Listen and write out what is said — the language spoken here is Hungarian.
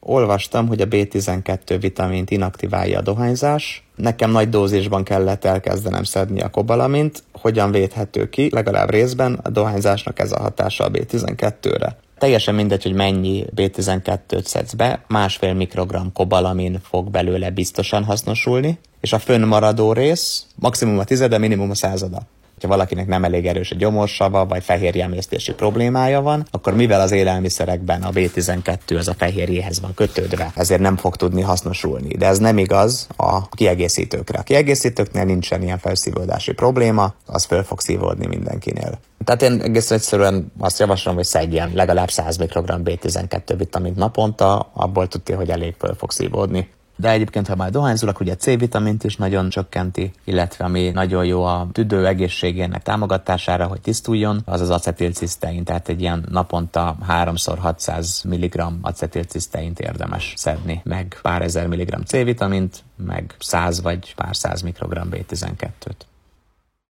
olvastam, hogy a B12 vitamint inaktiválja a dohányzás. Nekem nagy dózisban kellett elkezdenem szedni a kobalamint. Hogyan védhető ki? Legalább részben a dohányzásnak ez a hatása a B12-re. Teljesen mindegy, hogy mennyi B12-t szedsz be, 1,5 mikrogramm kobalamin fog belőle biztosan hasznosulni, és a fönnmaradó rész maximum a 10, minimum a 100. Ha valakinek nem elég erős a gyomorsava, vagy fehérjeemésztési problémája van, akkor mivel az élelmiszerekben a B12 az a fehérjéhez van kötődve, ezért nem fog tudni hasznosulni. De ez nem igaz a kiegészítőkre. A kiegészítőknél nincsen ilyen felszívódási probléma, az föl fog szívódni mindenkinél. Tehát én egész egyszerűen azt javaslom, hogy szedjen legalább 100 mikrogramm B12 vitamint naponta, abból tudja, hogy elég föl fog szívódni. De egyébként, ha már dohányzol, akkor ugye C-vitamint is nagyon csökkenti, illetve ami nagyon jó a tüdő egészségének támogatására, hogy tisztuljon, az az acetilcisztein, tehát egy ilyen naponta 3x600 mg acetilciszteint érdemes szedni, meg pár ezer milligramm C-vitamint, meg 100 vagy pár 100 mikrogramm B12-t.